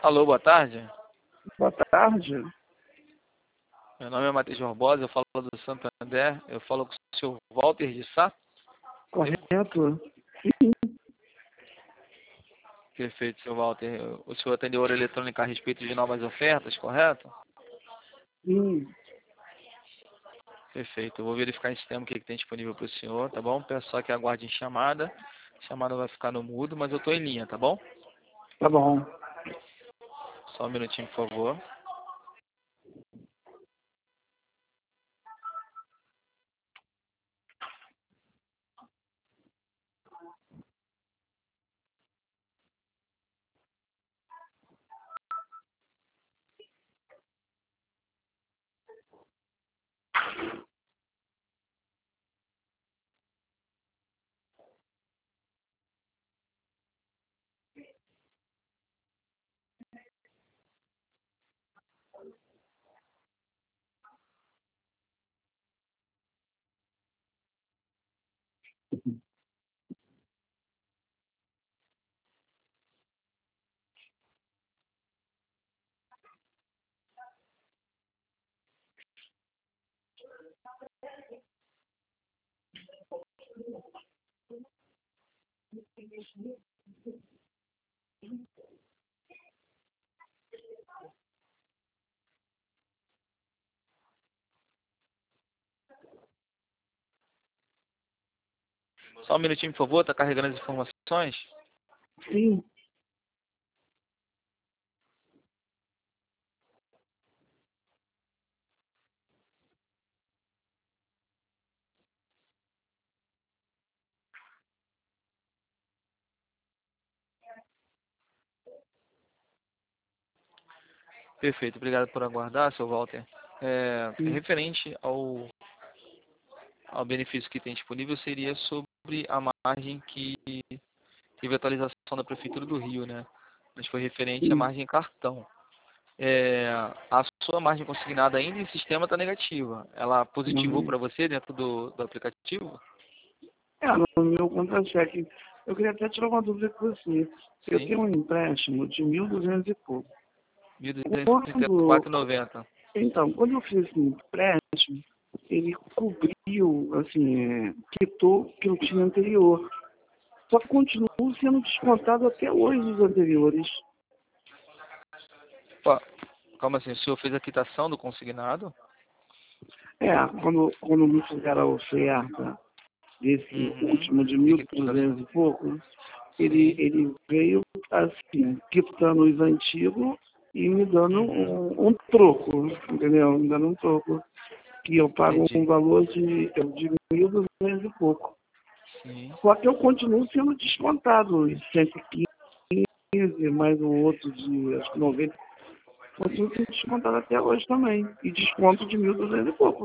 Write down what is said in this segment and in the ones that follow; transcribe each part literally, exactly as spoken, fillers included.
Alô, boa tarde. Boa tarde. Meu nome é Matheus Barbosa, eu falo do Santander, eu falo com o senhor Walter de Sá. Correto? Perfeito, senhor Walter. O senhor atendeu a hora eletrônica a respeito de novas ofertas, correto? Sim. Perfeito, eu vou verificar em sistema o que, que tem disponível para o senhor, tá bom? Peço só que aguarde em chamada. A chamada vai ficar no mudo, mas eu estou em linha, tá bom? Tá bom. Só um minutinho, por favor. Só um minutinho, por favor, tá carregando as informações. Sim. Perfeito, obrigado por aguardar, seu Walter. É, Sim. referente ao, ao benefício que tem disponível, seria sobre a margem que teve atualização da Prefeitura do Rio, né? Mas foi referente à Sim. margem cartão. É, a sua margem consignada ainda em sistema está negativa. Ela positivou Uhum. para você dentro do, do aplicativo? É, no meu contra-cheque, eu queria até tirar uma dúvida com você. Eu Sim, tenho um empréstimo de mil e duzentos e pouco. mil duzentos e trinta e Quando, quatro reais e noventa centavos. então, quando eu fiz esse empréstimo, ele cobriu, assim, é, quitou o que eu tinha anterior. Só que continuo sendo descontado até hoje dos anteriores. Ó, calma assim, o senhor fez a quitação do consignado? É, quando, quando me fizeram a oferta desse Uhum. último de De mil e quitação. duzentos e pouco, ele, Sim. ele veio assim, quitando os antigos e me dando Uhum. um, um troco, entendeu? Me dando um troco. Que eu pago um Entendi. valor de, de mil e duzentos e pouco. Sim. Só que eu continuo sendo descontado, os cento e quinze, mais um outro de acho que noventa. Continuo sendo descontado até hoje também. E desconto de mil e duzentos e pouco.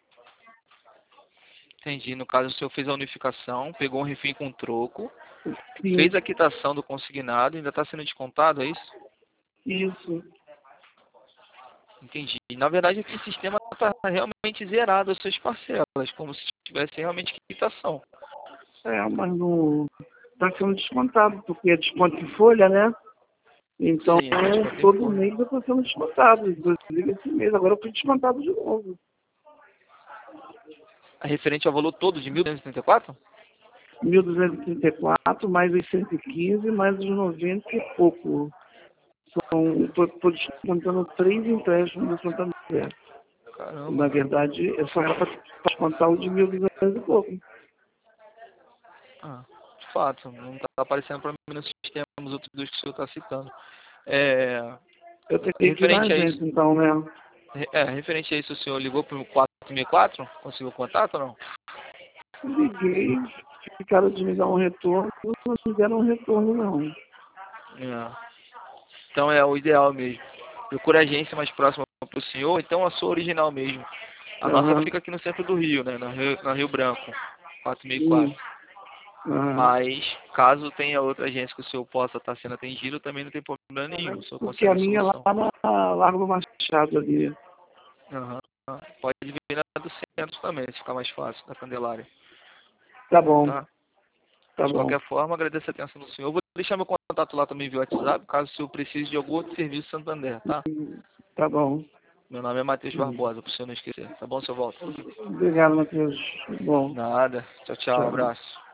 Entendi. No caso, o senhor fez a unificação, pegou um refém com troco, Sim, fez a quitação do consignado, ainda está sendo descontado, é isso? isso. Entendi. Na verdade, aqui o sistema está realmente zerado as suas parcelas, como se tivesse realmente quitação. É, mas não está sendo descontado, porque é desconto em folha, né? Então, Sim, aqui desconto em todo folha. mês eu estou sendo descontado. Inclusive esse mês, agora eu fui descontado de novo. A referente ao valor todo de mil duzentos e trinta e quatro? mil duzentos e trinta e quatro, mais os cento e quinze, mais os noventa e pouco. São, estou descontando três empréstimos do Santander. Na Caramba. verdade, é só para descontar o de mil e duzentos e pouco. Ah, de fato, não está aparecendo para mim no sistema os outros dois que o senhor está citando. É, Eu teria que ir na referente a isso, agência, então, né? é, referente a isso, o senhor ligou para o quatro seis quatro? Conseguiu contato ou não? Liguei, ficaram de me dar um retorno, não me deram um retorno, não. É. Então é o ideal mesmo. Procura a agência mais próxima para o senhor, então a sua original mesmo. A nossa Aham, fica aqui no centro do Rio, né? Na Rio, na Rio Branco, quatro seis quatro. sim, aham. Mas, caso tenha outra agência que o senhor possa estar sendo atendido, também não tem problema nenhum. O senhor Porque consegue a a minha é solução. lá na Largo Machado ali. Aham. Pode vir na do centro também, se ficar mais fácil, da Candelária. Tá bom, Tá? tá De bom. qualquer forma, agradeço a atenção do senhor. Eu vou deixar meu contato lá também via WhatsApp, caso eu precise de algum outro serviço Santander, tá? Tá bom. Meu nome é Matheus Hum. Barbosa, para o senhor não esquecer. Tá bom, seu Walter? Obrigado, Matheus. Bom, Nada. Tchau, tchau. Um tchau. abraço.